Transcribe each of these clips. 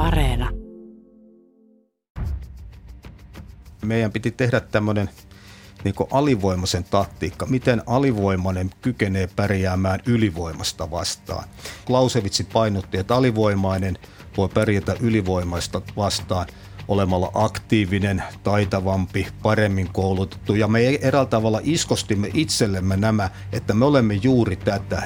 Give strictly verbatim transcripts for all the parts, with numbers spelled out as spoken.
Areena. Meidän piti tehdä tämmöinen niin kuin alivoimaisen taktiikka, miten alivoimainen kykenee pärjäämään ylivoimasta vastaan. Clausewitz painotti, että alivoimainen voi pärjätä ylivoimaista vastaan olemalla aktiivinen, taitavampi, paremmin koulutettu. Ja me eräällä tavalla iskostimme itsellemme nämä, että me olemme juuri tätä.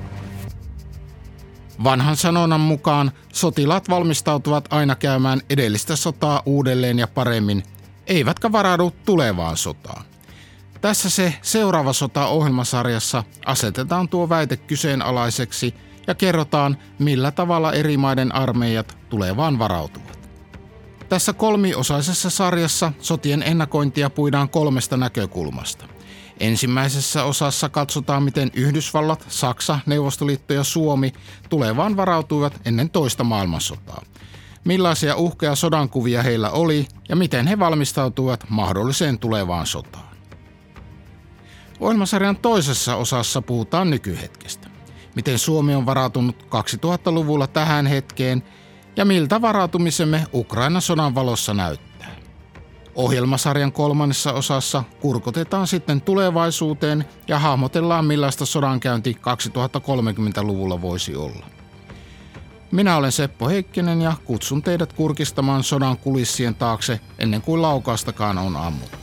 Vanhan sanonnan mukaan sotilaat valmistautuvat aina käymään edellistä sotaa uudelleen ja paremmin, eivätkä varaudu tulevaan sotaan. Tässä se seuraava sota -ohjelmasarjassa asetetaan tuo väite kyseenalaiseksi ja kerrotaan, millä tavalla eri maiden armeijat tulevaan varautuvat. Tässä kolmiosaisessa sarjassa sotien ennakointia puidaan kolmesta näkökulmasta. Ensimmäisessä osassa katsotaan, miten Yhdysvallat, Saksa, Neuvostoliitto ja Suomi tulevaan varautuivat ennen toista maailmansotaa. Millaisia uhkia sodankuvia heillä oli ja miten he valmistautuivat mahdolliseen tulevaan sotaan. Ohjelmasarjan toisessa osassa puhutaan nykyhetkestä. Miten Suomi on varautunut kaksituhattaluvulla tähän hetkeen ja miltä varautumisemme Ukrainan sodan valossa näyttää. Ohjelmasarjan kolmannessa osassa kurkotetaan sitten tulevaisuuteen ja hahmotellaan, millaista sodankäynti kaksituhattakolmekymmentäluvulla voisi olla. Minä olen Seppo Heikkinen ja kutsun teidät kurkistamaan sodan kulissien taakse ennen kuin laukaustakaan on ammuttu.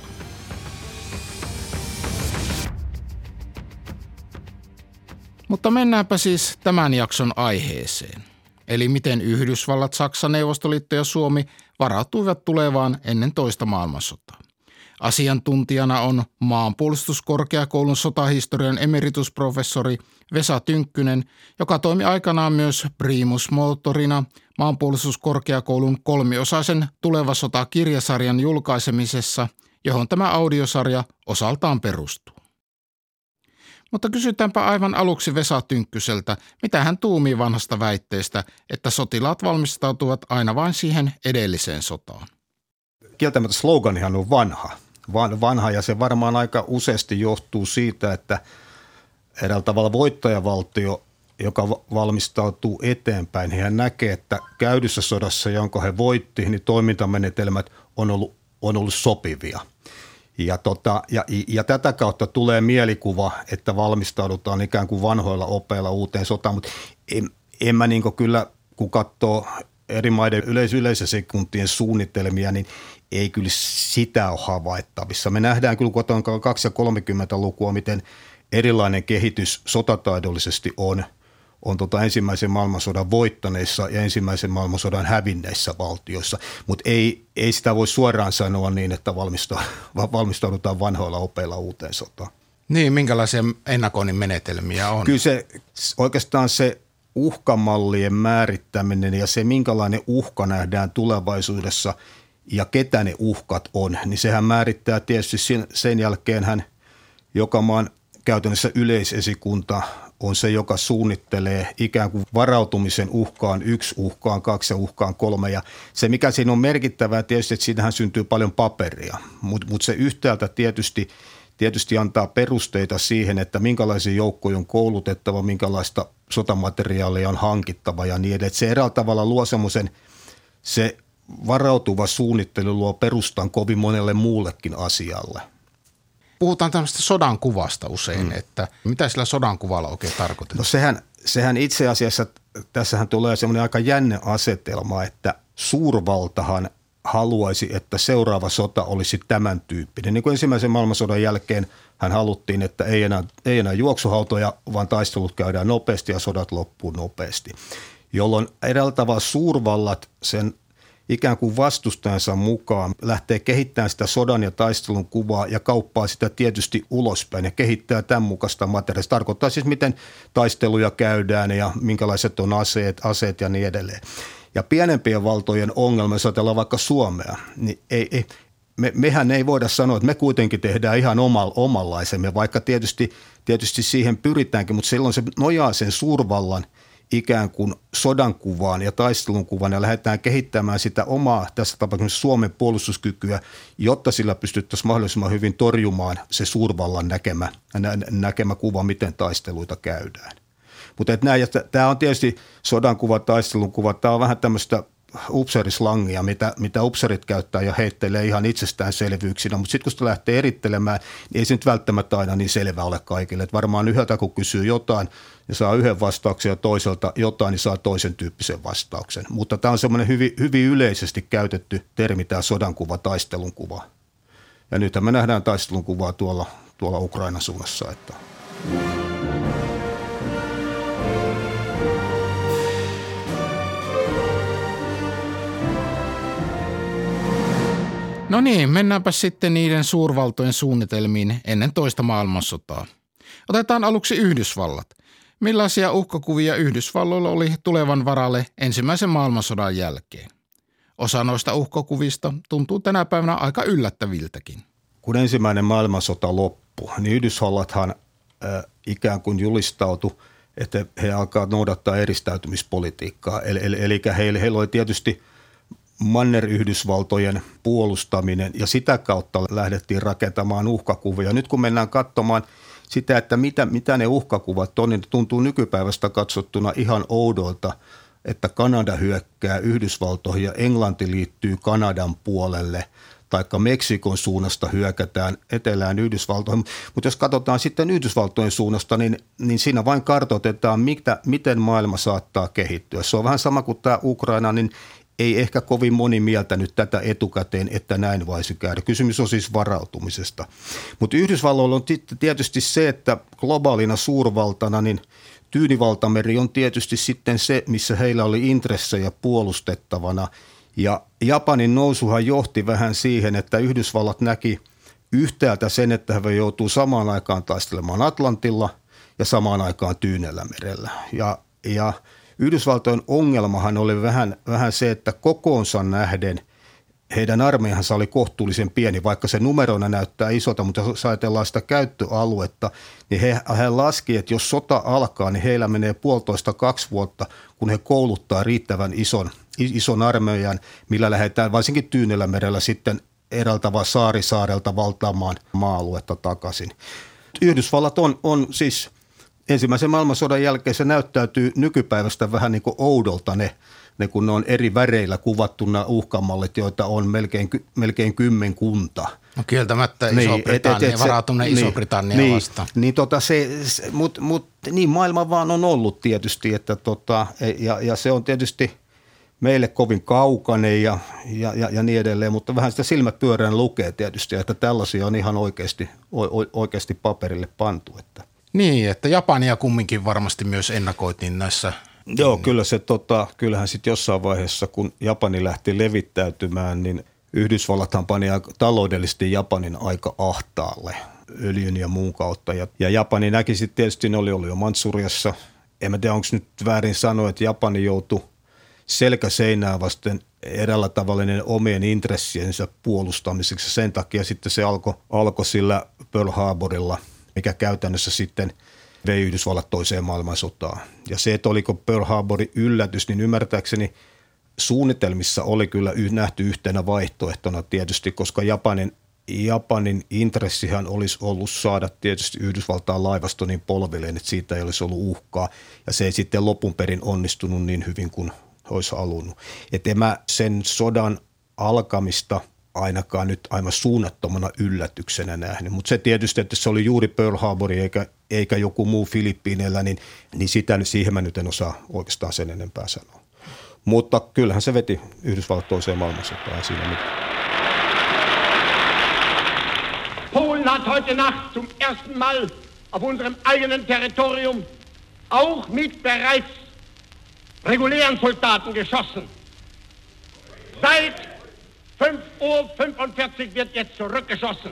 Mutta mennäänpä siis tämän jakson aiheeseen. Eli miten Yhdysvallat, Saksa, Neuvostoliitto ja Suomi varautuivat tulevaan ennen toista maailmansotaa. Asiantuntijana on Maanpuolustuskorkeakoulun sotahistorian emeritusprofessori Vesa Tynkkynen, joka toimi aikanaan myös primus motorina Maanpuolustuskorkeakoulun kolmiosaisen Tuleva sota -kirjasarjan julkaisemisessa, johon tämä audiosarja osaltaan perustuu. Mutta kysytäänpä aivan aluksi Vesa Tynkkyseltä, mitä hän tuumii vanhasta väitteestä, että sotilaat valmistautuvat aina vain siihen edelliseen sotaan. Kieltämättä sloganihan on vanha. Van, vanha ja se varmaan aika useasti johtuu siitä, että eräällä tavalla voittajavaltio, joka valmistautuu eteenpäin, niin hän näkee, että käydyssä sodassa, jonka he voitti, niin toimintamenetelmät on ollut, on ollut sopivia. Ja, tota, ja, ja tätä kautta tulee mielikuva, että valmistaudutaan ikään kuin vanhoilla opeilla uuteen sotaan, mutta en, en mä niin kyllä, kun katsoo eri maiden yleis- yleisösekuntien suunnitelmia, niin ei kyllä sitä ole havaittavissa. Me nähdään kyllä, kun otetaan kaksi- ja kolmekymmentälukua, miten erilainen kehitys sotataidollisesti on, on tota ensimmäisen maailmansodan voittaneissa ja ensimmäisen maailmansodan hävinneissä valtioissa, mutta ei, ei sitä voi suoraan sanoa niin, että valmistaudutaan vanhoilla opeilla uuteen sotaan. Niin, minkälaisia ennakoinnin menetelmiä on? Kyllä se oikeastaan se uhkamallien määrittäminen ja se, minkälainen uhka nähdään tulevaisuudessa ja ketä ne uhkat on, niin sehän määrittää tietysti sen, sen jälkeenhän joka maan käytännössä yleisesikunta on se, joka suunnittelee ikään kuin varautumisen uhkaan yksi, uhkaan kaksi ja uhkaan kolme. Ja se, mikä siinä on merkittävää tietysti, että siinähän syntyy paljon paperia, mutta mut se yhtäältä tietysti, tietysti antaa perusteita siihen, että minkälaisia joukkoja on koulutettava, minkälaista sotamateriaalia on hankittava ja niin edelleen. Se eräällä tavalla luo semmoisen, se varautuva suunnittelu luo perustan kovin monelle muullekin asialle. Puhutaan tämmöistä sodan kuvasta usein, mm. että mitä sillä sodan kuvalla oikein tarkoitetaan? No sehän, sehän itse asiassa, tässähän tulee semmoinen aika jänne asetelma, että suurvaltahan haluaisi, että seuraava sota olisi tämän tyyppinen. Niin kuin ensimmäisen maailmansodan jälkeen hän haluttiin, että ei enää, ei enää juoksuhautoja, vaan taistelut käydään nopeasti ja sodat loppuu nopeasti. Jolloin eräällä tavalla suurvallat sen ikään kuin vastustajansa mukaan lähtee kehittämään sitä sodan ja taistelun kuvaa ja kauppaa sitä tietysti ulospäin ja kehittää tämän mukaista materiaalia. Se tarkoittaa siis, miten taisteluja käydään ja minkälaiset on aseet, aseet ja niin edelleen. Ja pienempien valtojen ongelma, jos ajatellaan vaikka Suomea, niin ei, ei, me, mehän ei voida sanoa, että me kuitenkin tehdään ihan omal, omanlaisemme, vaikka tietysti, tietysti siihen pyritäänkin, mutta silloin se nojaa sen suurvallan ikään kuin sodankuvaan ja taistelunkuvaan ja lähdetään kehittämään sitä omaa, tässä tapauksessa Suomen puolustuskykyä, jotta sillä pystyttäisiin mahdollisimman hyvin torjumaan se suurvallan näkemä, näkemä kuva, miten taisteluita käydään. Mutta tämä on tietysti sodankuva, taistelunkuva, tämä on vähän tämmöistä upseerislangia, mitä, mitä upseerit käyttää ja heittelee ihan itsestäänselvyyksinä, mutta sitten kun sitä lähtee erittelemään, niin ei se nyt välttämättä aina niin selvä ole kaikille. Et varmaan yhdeltä kun kysyy jotain ja saa yhden vastauksen ja toiselta jotain, niin saa toisen tyyppisen vastauksen. Mutta tämä on semmoinen hyvin, hyvin yleisesti käytetty termi, tämä sodankuva, taistelunkuva. Ja nythän me nähdään taistelunkuvaa tuolla, tuolla Ukrainan suunnassa, että no niin, mennäänpä sitten niiden suurvaltojen suunnitelmiin ennen toista maailmansotaa. Otetaan aluksi Yhdysvallat. Millaisia uhkakuvia Yhdysvalloilla oli tulevan varalle ensimmäisen maailmansodan jälkeen? Osa noista uhkakuvista tuntuu tänä päivänä aika yllättäviltäkin. Kun ensimmäinen maailmansota loppui, niin Yhdysvallathan äh, ikään kuin julistautui, että he alkaa noudattaa eristäytymispolitiikkaa. Eli, eli, eli heillä, heillä oli tietysti Manner-Yhdysvaltojen puolustaminen ja sitä kautta lähdettiin rakentamaan uhkakuvia. Nyt kun mennään katsomaan sitä, että mitä, mitä ne uhkakuvat on, niin tuntuu nykypäivästä katsottuna ihan oudolta, että Kanada hyökkää Yhdysvaltoihin ja Englanti liittyy Kanadan puolelle, taikka Meksikon suunnasta hyökätään etelään Yhdysvaltoihin. Mutta jos katsotaan sitten Yhdysvaltojen suunnasta, niin, niin siinä vain kartoitetaan, mitä, miten maailma saattaa kehittyä. Se on vähän sama kuin tämä Ukraina, niin ei ehkä kovin moni mieltänyt tätä etukäteen, että näin voisi käydä. Kysymys on siis varautumisesta. Mutta Yhdysvalloilla on tietysti se, että globaalina suurvaltana niin Tyynivaltameri on tietysti sitten se, missä heillä oli intressejä puolustettavana. Ja Japanin nousuhan johti vähän siihen, että Yhdysvallat näki yhtäältä sen, että he joutuu samaan aikaan taistelemaan Atlantilla ja samaan aikaan Tyynellämerellä. Ja, ja Yhdysvaltojen ongelmahan oli vähän, vähän se, että kokoonsa nähden heidän armeijansa oli kohtuullisen pieni, vaikka se numerona näyttää isolta, mutta jos ajatellaan sitä käyttöaluetta, niin he, he laski, että jos sota alkaa, niin heillä menee puolitoista kaksi vuotta, kun he kouluttaa riittävän ison, ison armeijan, millä lähdetään varsinkin Tyynellämerellä sitten eräältä saarisaarelta valtaamaan maa-aluetta takaisin. Yhdysvallat on, on siis ensimmäisen maailmansodan jälkeen se näyttäytyy nykypäivästä vähän niin kuin oudolta ne, ne kun ne on eri väreillä kuvattuna uhkamallit, joita on melkein, melkein kymmenkunta. No kieltämättä Iso-Britannia, niin, varautuminen niin, Iso-Britannia niin, vastaan. Niin, tota se, mutta mut, niin maailma vaan on ollut tietysti, että tota, ja, ja se on tietysti meille kovin kaukainen ja, ja, ja, ja niin edelleen, mutta vähän sitä silmät pyörään lukee tietysti, että tällaisia on ihan oikeasti, oikeasti paperille pantu, että niin, että Japania kumminkin varmasti myös ennakoitiin näissä. Joo, kyllä se, tota, kyllähän sitten jossain vaiheessa, kun Japani lähti levittäytymään, niin Yhdysvallathan pani taloudellisesti Japanin aika ahtaalle öljyn ja muun kautta. Ja, ja Japani näki sitten tietysti, ne oli ollut jo Mantsuriassa. En mä tiedä, onko nyt väärin sanoa, että Japani joutui selkäseinää vasten eräällä tavalla omien intressiensä puolustamiseksi. Sen takia sitten se alkoi alko sillä Pearl Harborilla, mikä käytännössä sitten vei Yhdysvallat toiseen maailmansotaan. Ja se, että oliko Pearl Harborin yllätys, niin ymmärtääkseni suunnitelmissa oli kyllä nähty yhtenä vaihtoehtona tietysti, koska Japanin, Japanin intressihän olisi ollut saada tietysti Yhdysvaltain laivasto niin polvilleen, että siitä ei olisi ollut uhkaa. Ja se ei sitten lopun perin onnistunut niin hyvin kuin olisi halunnut. Että en mä sen sodan alkamista ainakaan nyt aivan suunnattomana yllätyksenä nähnyt. Mutta se tietysti, että se oli juuri Pearl Harbor eikä, eikä joku muu Filippiineillä, niin, niin sitä, siihen mä nyt en osaa oikeastaan sen enempää sanoa. Mutta kyllähän se veti Yhdysvallat toiseen maailmansotaan siinä mitään. Polen hat heute Nacht zum ersten Mal auf unserem eigenen Territorium auch mit bereits regulären Soldaten geschossen. Seit fünf Uhr fünfundvierzig wird jetzt zurückgeschossen.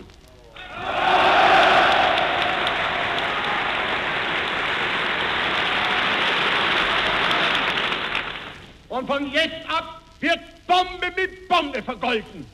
Und von jetzt ab wird Bombe mit Bombe vergolten.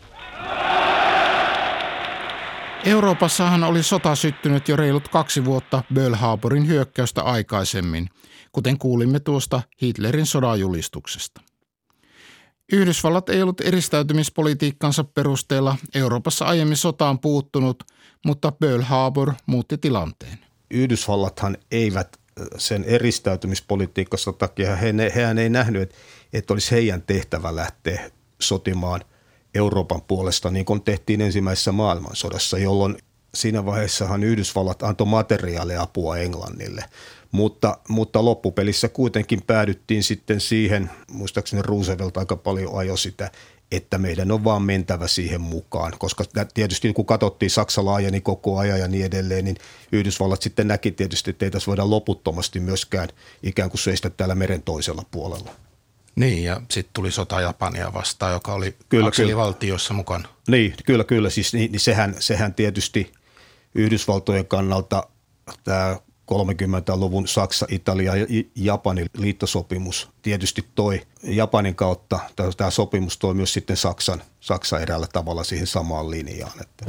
Euroopassahan oli sota syttynyt jo reilut kaksi vuotta Pearl Harborin hyökkäystä aikaisemmin, kuten kuulimme tuosta Hitlerin sodanjulistuksesta. Yhdysvallat ei ollut eristäytymispolitiikkansa perusteella Euroopassa aiemmin sotaan puuttunut, mutta Pearl Harbor muutti tilanteen. Yhdysvallathan eivät sen eristäytymispolitiikassa takia he, hehän ei nähnyt, että, että olisi heidän tehtävä lähteä sotimaan Euroopan puolesta, niin kuin tehtiin ensimmäisessä maailmansodassa, jolloin siinä vaiheessahan Yhdysvallat antoi materiaaliapua Englannille. Mutta, mutta loppupelissä kuitenkin päädyttiin sitten siihen, muistaakseni Roosevelt aika paljon ajoi sitä, että meidän on vaan mentävä siihen mukaan, koska tietysti kun katsottiin Saksa laajeni koko ajan ja niin edelleen, niin Yhdysvallat sitten näki tietysti, että ei tässä voida loputtomasti myöskään ikään kuin seistä täällä meren toisella puolella. Niin, ja sitten tuli sota Japania vastaan, joka oli kyllä, akselivaltiossa kyllä. mukana. Niin, kyllä, kyllä. Siis, niin, niin sehän, sehän tietysti Yhdysvaltojen kannalta tämä kolmekymmentäluvun Saksa, Italia ja Japanin liittosopimus tietysti toi Japanin kautta, tämä sopimus toi myös sitten Saksan, Saksa eräällä tavalla siihen samaan linjaan. Että.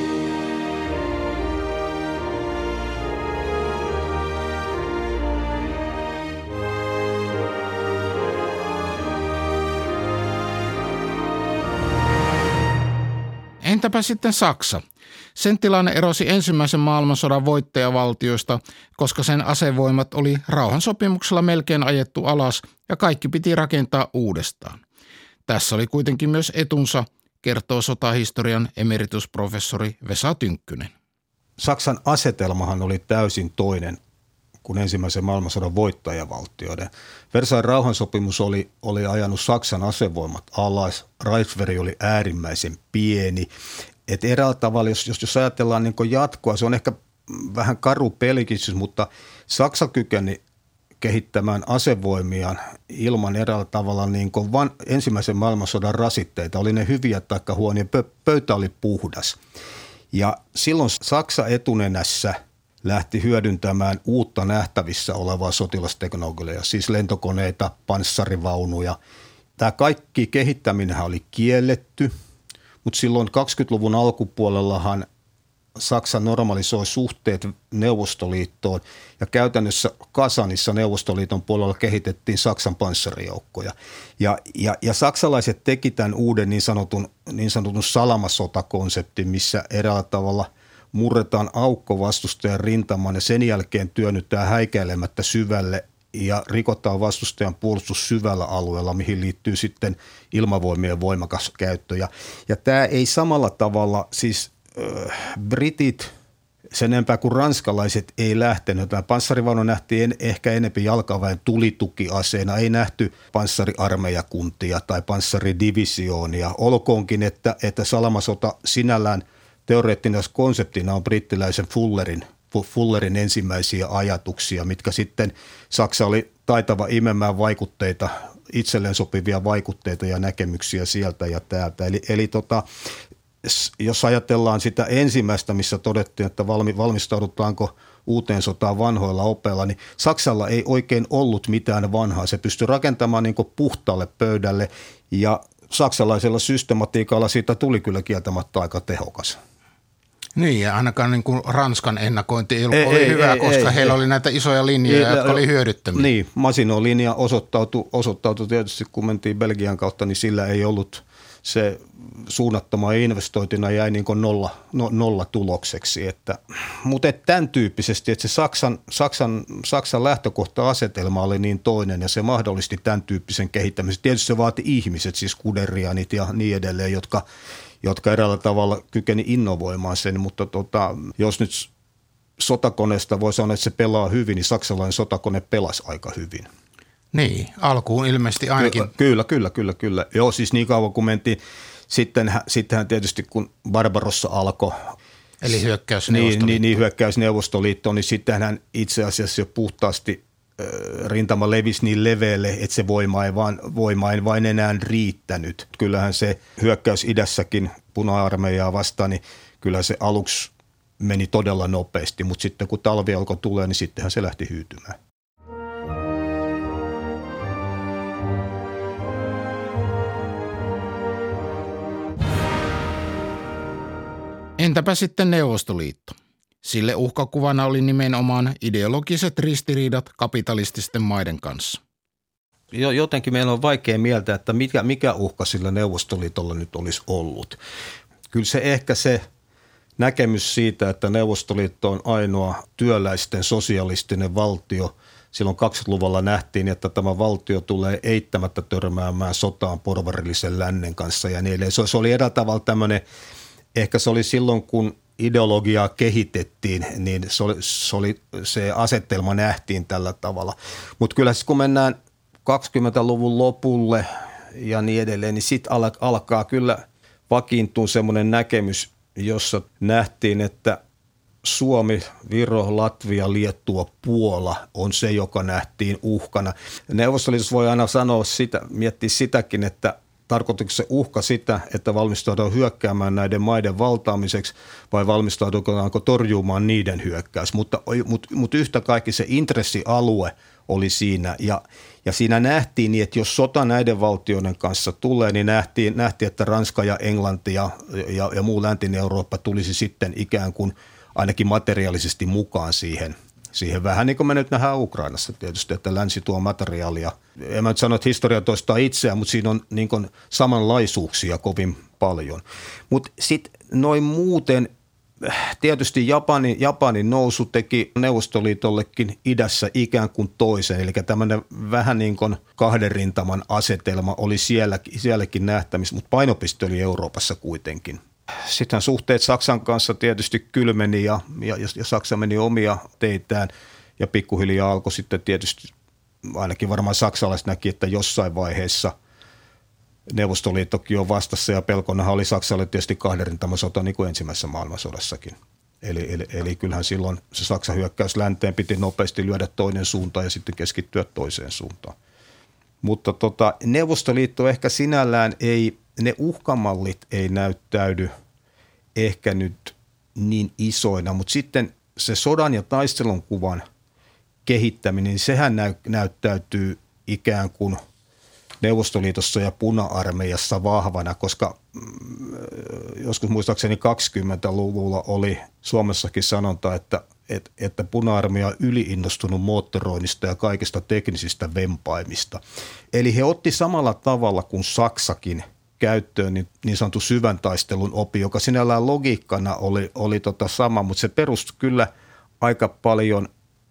Entäpä sitten Saksa? Sen tilanne erosi ensimmäisen maailmansodan voittajavaltioista, koska sen asevoimat oli rauhansopimuksella melkein ajettu alas ja kaikki piti rakentaa uudestaan. Tässä oli kuitenkin myös etunsa, kertoo sotahistorian emeritusprofessori Vesa Tynkkynen. Saksan asetelmahan oli täysin toinen kuin ensimmäisen maailmansodan voittajavaltioiden. Versailles rauhansopimus oli, oli ajanut Saksan asevoimat alas, Reichswehr oli äärimmäisen pieni. Et eräällä tavalla, jos, jos, jos ajatellaan niin jatkoa, se on ehkä vähän karu pelikitys, mutta Saksa kykeni kehittämään asevoimiaan ilman eräällä tavalla niin van, ensimmäisen maailmansodan rasitteita. Oli ne hyviä taikka huonoja, pöytä oli puhdas. Ja silloin Saksa etunenässä lähti hyödyntämään uutta nähtävissä olevaa sotilasteknologiaa, siis lentokoneita, panssarivaunuja. Tämä kaikki kehittäminenhän oli kielletty. Mutta silloin kaksikymmentäluvun alkupuolellahan Saksa normalisoi suhteet Neuvostoliittoon ja käytännössä Kasanissa Neuvostoliiton puolella kehitettiin Saksan panssarijoukkoja. Ja, ja, ja saksalaiset teki tämän uuden niin sanotun, niin sanotun salamasotakonseptin, missä eräällä tavalla murretaan aukko vastustajan rintamaan ja sen jälkeen työnnytään häikäilemättä syvälle ja rikotaan vastustajan puolustus syvällä alueella, mihin liittyy sitten ilmavoimien voimakas käyttö. Ja, ja tämä ei samalla tavalla, siis äh, britit sen enempää kuin ranskalaiset ei lähtenyt. Tämä panssarivaunu nähtiin en, ehkä enemmän jalkaväen tulitukiaseena, ei nähty panssariarmeijakuntia tai panssaridivisionia. Olkoonkin, että, että salamasota sinällään teoreettisena konseptina on brittiläisen Fullerin Fullerin ensimmäisiä ajatuksia, mitkä sitten Saksa oli taitava imemään vaikutteita, itselleen sopivia vaikutteita ja näkemyksiä sieltä ja täältä. Eli, eli tota, jos ajatellaan sitä ensimmäistä, missä todettiin, että valmi, valmistaudutaanko uuteen sotaan vanhoilla opeilla, niin Saksalla ei oikein ollut mitään vanhaa. Se pystyi rakentamaan niin kuin puhtaalle pöydälle ja saksalaisella systematiikalla siitä tuli kyllä kieltämättä aika tehokas. Niin, ja ainakaan niin kuin Ranskan ennakointi ei ollut ei, ei, hyvä, ei, koska ei, heillä ei. oli näitä isoja linjoja, ei, jotka oli hyödyttömiä. Niin, Maginot linja osoittautui, osoittautui tietysti, kun mentiin Belgian kautta, niin sillä ei ollut se suunnattoma investointina jäi niin kuin nolla, no, nolla tulokseksi. Että, mutta et tämän tyyppisesti, että se Saksan, Saksan, Saksan lähtökohta-asetelma oli niin toinen ja se mahdollisti tämän tyyppisen kehittämisen. Tietysti se vaati ihmiset, siis Guderianit ja niin edelleen, jotka jotka eräällä tavalla kykeni innovoimaan sen, mutta tota, jos nyt sotakoneesta voi sanoa, että se pelaa hyvin, niin saksalainen sotakone pelasi aika hyvin. Niin, alkuun ilmeisesti ainakin. Ky- kyllä, kyllä, kyllä, kyllä. Joo, siis niin kauan kun mentiin, sittenhän, sittenhän tietysti kun Barbarossa alkoi. Eli hyökkäys Neuvostoliittoon. Niin, niin, hyökkäys Neuvostoliittoon, niin sittenhän itse asiassa jo puhtaasti rintama levisi niin leveälle, että se voima ei, vaan, voima ei vain enää riittänyt. Kyllähän se hyökkäys idässäkin puna-armeijaa vastaan, niin kyllä se aluksi meni todella nopeasti, mutta sitten kun talvi alkoi tulee, niin sittenhän se lähti hyytymään. Entäpä sitten Neuvostoliitto? Sille uhkakuvana oli nimenomaan ideologiset ristiriidat kapitalististen maiden kanssa. Jotenkin meillä on vaikea mieltää, että mikä, mikä uhka sillä Neuvostoliitolla nyt olisi ollut. Kyllä se ehkä se näkemys siitä, että Neuvostoliitto on ainoa työläisten sosialistinen valtio. Silloin kaksikymmentäluvulla nähtiin, että tämä valtio tulee eittämättä törmäämään sotaan porvarillisen lännen kanssa ja niin edelleen. Se oli eräällä tavalla tämmöinen, ehkä se oli silloin, kun ideologiaa kehitettiin, niin se, oli, se, oli, se asetelma nähtiin tällä tavalla. Mutta kyllä kun mennään kaksikymmentäluvun lopulle ja niin edelleen, niin sitten alkaa kyllä vakiintua semmoinen näkemys, jossa nähtiin, että Suomi, Viro, Latvia, Liettua, Puola on se, joka nähtiin uhkana. Neuvostoliitossa voi aina sanoa sitä, miettiä sitäkin, että tarkoitatko se uhka sitä, että valmistaudutaan hyökkäämään näiden maiden valtaamiseksi vai valmistaudutaanko torjumaan niiden hyökkäys. Mutta, mutta, mutta yhtä kaikki se intressialue oli siinä ja, ja siinä nähtiin niin, että jos sota näiden valtioiden kanssa tulee, niin nähtiin, nähtiin että Ranska ja Englanti ja, ja, ja muu läntinen Eurooppa tulisi sitten ikään kuin ainakin materiaalisesti mukaan siihen. Siihen vähän niin kuin me nyt nähdään Ukrainassa tietysti, että länsi tuo materiaalia. En mä nyt sano, että historia toistaa itseään, mutta siinä on niin kuin samanlaisuuksia kovin paljon. Mutta sitten noin muuten tietysti Japanin, Japanin nousu teki Neuvostoliitollekin idässä ikään kuin toisen. Eli tämmöinen vähän niin kuin kahden rintaman asetelma oli sielläkin, sielläkin nähtävissä, mutta painopiste oli Euroopassa kuitenkin. Sitten suhteet Saksan kanssa tietysti kylmeni ja, ja, ja Saksa meni omia teitään ja pikkuhiljaa alkoi sitten tietysti, ainakin varmaan saksalaiset näki, että jossain vaiheessa Neuvostoliittokin on vastassa ja pelkonahan oli Saksalle tietysti kahden rintaman sota niin kuin ensimmäisessä maailmansodassakin. Eli, eli, eli kyllähän silloin se Saksan hyökkäys länteen piti nopeasti lyödä toinen suuntaan ja sitten keskittyä toiseen suuntaan. Mutta tota, Neuvostoliitto ehkä sinällään ei, ne uhkamallit ei näyttäydy ehkä nyt niin isoina, mutta sitten se sodan ja taistelun kuvan kehittäminen, niin sehän näy, näyttäytyy ikään kuin Neuvostoliitossa ja puna-armeijassa vahvana, koska joskus muistaakseni kaksikymmentäluvulla oli Suomessakin sanonta, että, että, että puna-armeija on yliinnostunut moottoroinnista ja kaikista teknisistä vempaimista. Eli he otti samalla tavalla kuin Saksakin käyttöön niin, niin sanottu syvän taistelun opi, joka sinällään logiikkana oli, oli tota sama, mutta se perustui kyllä aika paljon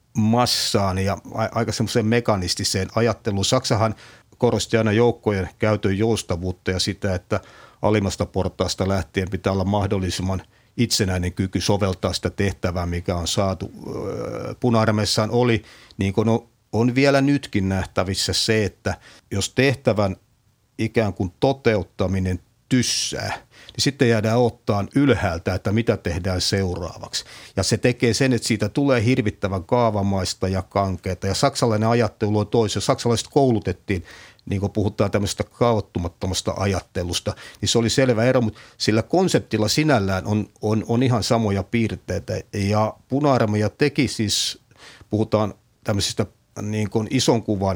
massaan ja aika semmoiseen mekanistiseen ajatteluun. Saksahan korosti aina joukkojen käytön joustavuutta ja sitä, että alimmasta portaasta lähtien pitää olla mahdollisimman itsenäinen kyky soveltaa sitä tehtävää, mikä on saatu. Puna-armeijassa oli, niin kuin on, on vielä nytkin nähtävissä se, että jos tehtävän ikään kuin toteuttaminen tyssää, niin sitten jäädään ottaan ylhäältä, että mitä tehdään seuraavaksi. Ja se tekee sen, että siitä tulee hirvittävän kaavamaista ja kankeata. Ja saksalainen ajattelu on toisen. Saksalaiset koulutettiin, niin kuin puhutaan tämmöistä kaottumattomasta ajattelusta, niin se oli selvä ero, mutta sillä konseptilla sinällään on, on, on ihan samoja piirteitä. Ja puna-armeija teki siis, puhutaan tämmöisistä niin kuin ison kuvan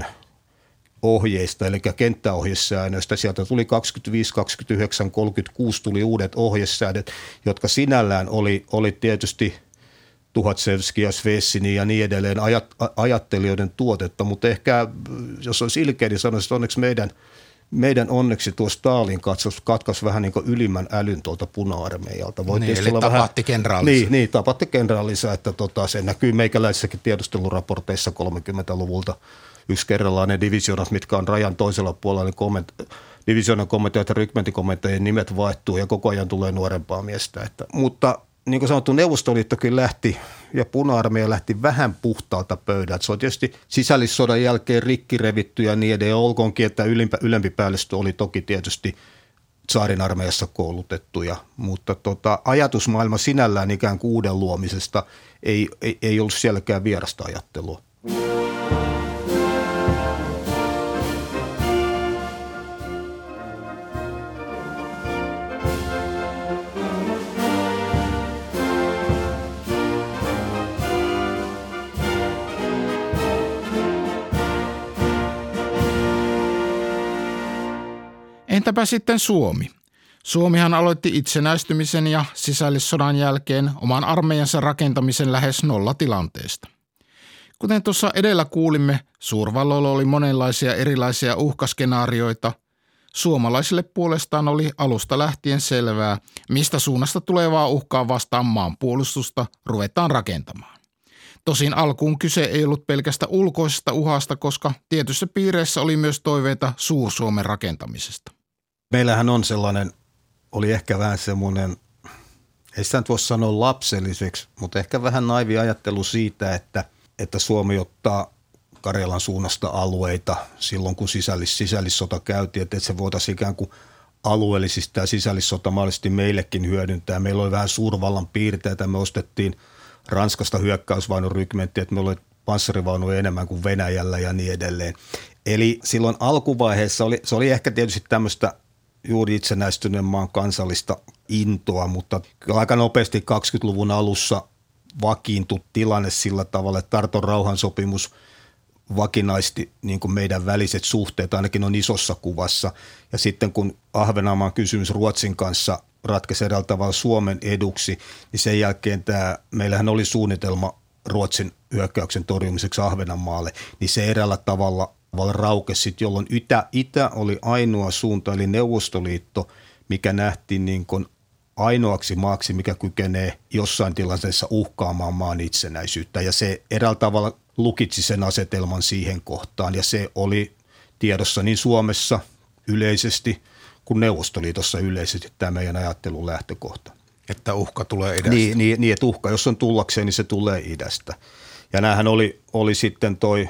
ohjeista, eli kenttäohjesäännöistä. Sieltä tuli kaksikymmentäviisi, kaksikymmentäyhdeksän, kolmekymmentäkuusi tuli uudet ohjesäännöt, jotka sinällään oli, oli tietysti Tuhatsevski ja Svesini ja niin edelleen ajat, ajattelijoiden tuotetta, mutta ehkä jos olisi ilkeä, niin sanoisin, että onneksi meidän, meidän onneksi tuo Stalin katkaisi, katkaisi vähän niin kuin ylimmän älyn tuolta puna-armeijalta. Voi niin, eli tapatti kenraalissa. Niin, niin, tapatti kenraalissa, että tota, se näkyy meikäläisissäkin tiedusteluraporteissa kolmekymmentäluvulta. Yksi kerrallaan ne divisioonat, mitkä on rajan toisella puolella, niin komment, divisioonan komentajat ja rykmentikomentajien nimet vaihtuu ja koko ajan tulee nuorempaa miestä. Että, mutta niin kuin sanottu, Neuvostoliittokin lähti ja puna-armeija lähti vähän puhtaalta pöydältä. Se on tietysti sisällissodan jälkeen rikki revitty ja niin edelleen. Olkoonkin, että ylimpi, ylempi päällystö oli toki tietysti tsaarin armeijassa koulutettuja, mutta tota, ajatusmaailma sinällään ikään kuin uuden luomisesta ei, ei, ei ollut sielläkään vierasta ajattelua. Entäpä sitten Suomi? Suomihan aloitti itsenäistymisen ja sisällissodan jälkeen oman armeijansa rakentamisen lähes nollatilanteesta. Kuten tuossa edellä kuulimme, suurvalloilla oli monenlaisia erilaisia uhkaskenaarioita. Suomalaisille puolestaan oli alusta lähtien selvää, mistä suunnasta tulevaa uhkaa vastaan maanpuolustusta ruvetaan rakentamaan. Tosin alkuun kyse ei ollut pelkästä ulkoisesta uhasta, koska tietyissä piireissä oli myös toiveita Suur-Suomen rakentamisesta. Meillähän on sellainen, oli ehkä vähän semmoinen, ei sitä nyt voi sanoa lapselliseksi, mutta ehkä vähän naivi ajattelu siitä, että, että Suomi ottaa Karjalan suunnasta alueita silloin, kun sisällis, sisällissota käytiin, että se voitaisiin ikään kuin alueellisista ja sisällissota mahdollisesti meillekin hyödyntää. Meillä oli vähän suurvallan piirteitä, me ostettiin Ranskasta hyökkäysvaunurykmenttiä, että meillä oli panssarivaunuja enemmän kuin Venäjällä ja niin edelleen. Eli silloin alkuvaiheessa oli, se oli ehkä tietysti tämmöistä juuri itsenäistyneen maan kansallista intoa, mutta aika nopeasti kaksikymmentäluvun alussa vakiintui tilanne sillä tavalla, että Tarton rauhansopimus vakinaisti niin kuin meidän väliset suhteet, ainakin on isossa kuvassa. Ja sitten kun Ahvenanmaan kysymys Ruotsin kanssa ratkaisi eräällä tavalla Suomen eduksi, niin sen jälkeen tämä, meillähän oli suunnitelma Ruotsin hyökkäyksen torjumiseksi Ahvenanmaalle, niin se eräällä tavalla raukesi, jolloin itä, itä oli ainoa suunta, eli Neuvostoliitto, mikä nähtiin niin kuin ainoaksi maaksi, mikä kykenee jossain tilanteessa uhkaamaan maan itsenäisyyttä. Ja se eräällä tavalla lukitsi sen asetelman siihen kohtaan, ja se oli tiedossa niin Suomessa yleisesti kuin Neuvostoliitossa yleisesti tämä meidän ajattelun lähtökohta. Että uhka tulee idästä. Niin, niin, niin että uhka, jos on tullakseen, niin se tulee idästä. Ja näähän oli, oli sitten toi,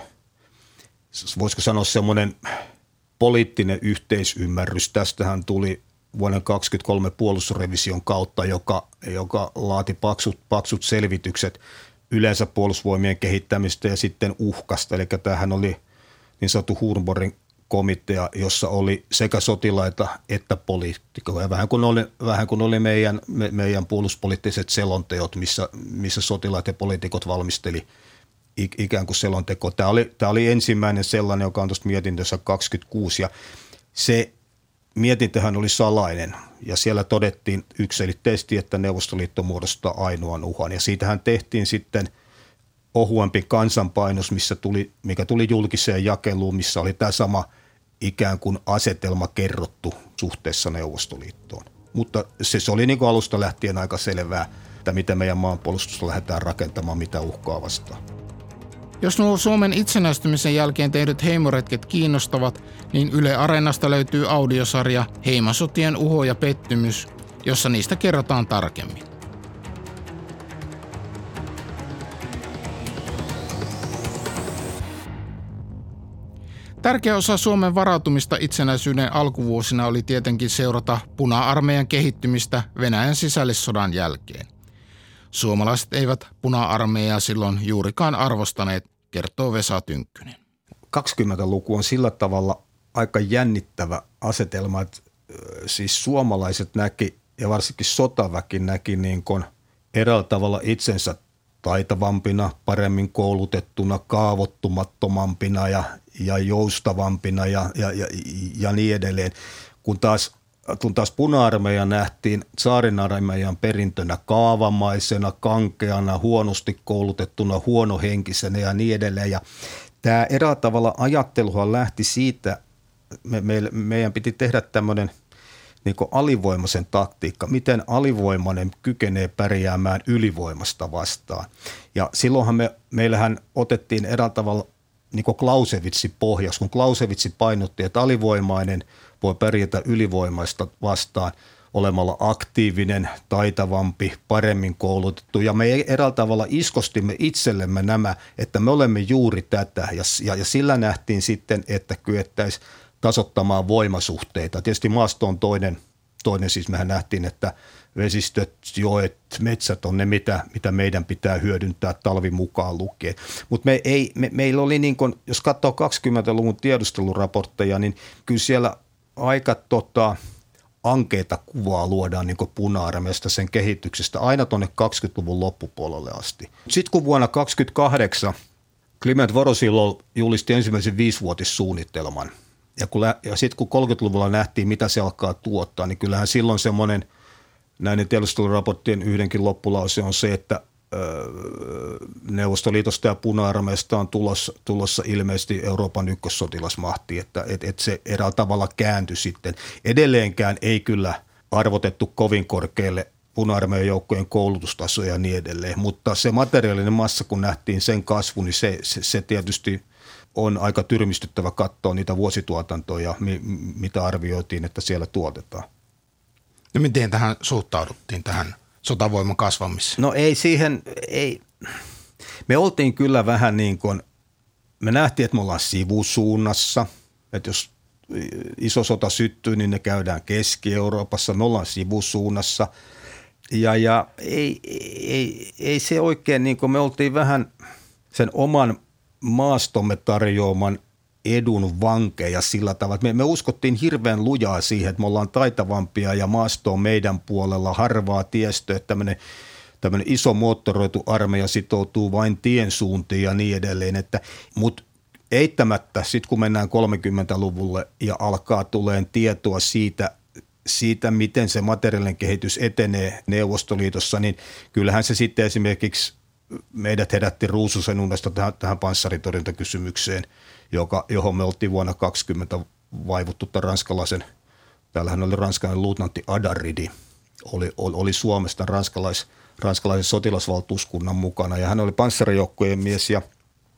voisiko sanoa semmoinen poliittinen yhteisymmärrys. Tästähän tuli vuoden kaksikymmentäkolme puolustusrevision kautta, joka, joka laati paksut, paksut selvitykset yleensä puolustusvoimien kehittämistä ja sitten uhkasta. Eli tämähän oli niin sanottu Hornborgin komitea, jossa oli sekä sotilaita että poliitikkoja. Vähän kuin oli, vähän kuin oli meidän, me, meidän puolustuspoliittiset selonteot, missä, missä sotilaat ja poliitikot valmisteli ikään kuin selonteko. Tämä oli, tämä oli ensimmäinen sellainen, joka on tuosta mietintössä kaksikymmentäkuusi, ja se mietintöhän oli salainen, ja siellä todettiin yksiselitteisesti, että Neuvostoliitto muodostaa ainoan uhan, ja siitähän tehtiin sitten ohuempi kansanpainos, missä tuli, mikä tuli julkiseen jakeluun, missä oli tämä sama ikään kuin asetelma kerrottu suhteessa Neuvostoliittoon. Mutta se, se oli niin kuin alusta lähtien aika selvää, että miten meidän maanpuolustusta lähdetään rakentamaan, mitä uhkaa vastaan. Jos nuo Suomen itsenäistymisen jälkeen tehdyt heimoretket kiinnostavat, niin Yle Areenasta löytyy audiosarja Heimasotien uho ja pettymys, jossa niistä kerrotaan tarkemmin. Tärkeä osa Suomen varautumista itsenäisyyden alkuvuosina oli tietenkin seurata puna-armeijan kehittymistä Venäjän sisällissodan jälkeen. Suomalaiset eivät puna-armeijaa silloin juurikaan arvostaneet, kertoo Vesa Tynkkynen. kaksikymmentäluku on sillä tavalla aika jännittävä asetelma, että siis suomalaiset näki ja varsinkin sotaväki näki niin kuin eräällä tavalla itsensä taitavampina, paremmin koulutettuna, kaavoittumattomampina ja, ja joustavampina ja, ja, ja, ja niin edelleen, kun taas Kun taas puna-armeija nähtiin tsaarinarmeijan perintönä kaavamaisena, kankeana, huonosti koulutettuna, huonohenkisenä ja niin edelleen. Ja tämä eräällä tavalla ajatteluhan lähti siitä, me, me, meidän piti tehdä tämmöinen niin kuin alivoimaisen taktiikka, miten alivoimainen kykenee pärjäämään ylivoimasta vastaan. Ja silloinhan me, meillähän otettiin eräällä tavalla niin kuin Clausewitsin pohjaksi, kun Clausewitz painotti, että alivoimainen voi pärjätä ylivoimaista vastaan olemalla aktiivinen, taitavampi, paremmin koulutettu. Ja me eräällä tavalla iskostimme itsellemme nämä, että me olemme juuri tätä. Ja, ja, ja sillä nähtiin sitten, että kyettäisiin tasoittamaan voimasuhteita. Tietysti maasto on toinen, toinen siis mehän nähtiin, että vesistöt, joet, metsät on ne, mitä, mitä meidän pitää hyödyntää talvi mukaan lukien. Mutta me ei, me, meillä oli niin kuin, jos katsoo kaksikymmentäluvun tiedusteluraportteja, niin kyllä siellä aika tota, ankeita kuvaa luodaan niin kuin puna-armeijasta, sen kehityksestä aina tuonne kaksikymmentäluvun loppupuolelle asti. Sitten kun vuonna kaksikymmentäkahdeksan Kliment Voroshilov julisti ensimmäisen viisivuotissuunnitelman, ja, ja sitten kun kolmekymmentäluvulla nähtiin, mitä se alkaa tuottaa, niin kyllähän silloin semmoinen näiden tiedusteluraporttien yhdenkin loppulause on se, että Neuvostoliitosta ja Puna-armeijasta on tulossa, tulossa ilmeisesti Euroopan ykkössotilasmahti, että et, et se eräällä tavalla kääntyi sitten. Edelleenkään ei kyllä arvotettu kovin korkealle Puna-armeijan joukkojen koulutustasoja ja niin edelleen, mutta se materiaalinen massa, kun nähtiin sen kasvu, niin se, se, se tietysti on aika tyrmistyttävä katsoa niitä vuosituotantoja, mi, mitä arvioitiin, että siellä tuotetaan. No miten tähän suhtauduttiin, tähän sotavoiman kasvamiseen? No ei siihen, ei. Me oltiin kyllä vähän niin kuin, me nähtiin, että me ollaan sivusuunnassa, että jos iso sota syttyy, niin ne käydään Keski-Euroopassa, me ollaan sivusuunnassa ja, ja ei, ei, ei se oikein, niin kuin me oltiin vähän sen oman maastomme tarjoaman edun vankeja sillä tavalla, että me, me uskottiin hirveän lujaa siihen, että me ollaan taitavampia ja maasto on meidän puolella, harvaa tiestöä, että tämmöinen, tämmöinen iso moottoroitu armeija sitoutuu vain tien suuntiin ja niin edelleen, että, mutta eittämättä sitten kun mennään kolmekymmentäluvulle ja alkaa tuleen tietoa siitä, siitä, miten se materiaalinen kehitys etenee Neuvostoliitossa, niin kyllähän se sitten esimerkiksi meidät herätti ruususen unesta tähän, tähän panssaritorjuntakysymykseen, joka, johon me oltiin vuonna kaksikymmentä vaivuttu tämän ranskalaisen, täällähän oli ranskalainen luutnantti Adaridi, oli, oli, oli Suomesta ranskalais, ranskalaisen sotilasvaltuuskunnan mukana ja hän oli panssarijoukkojen mies ja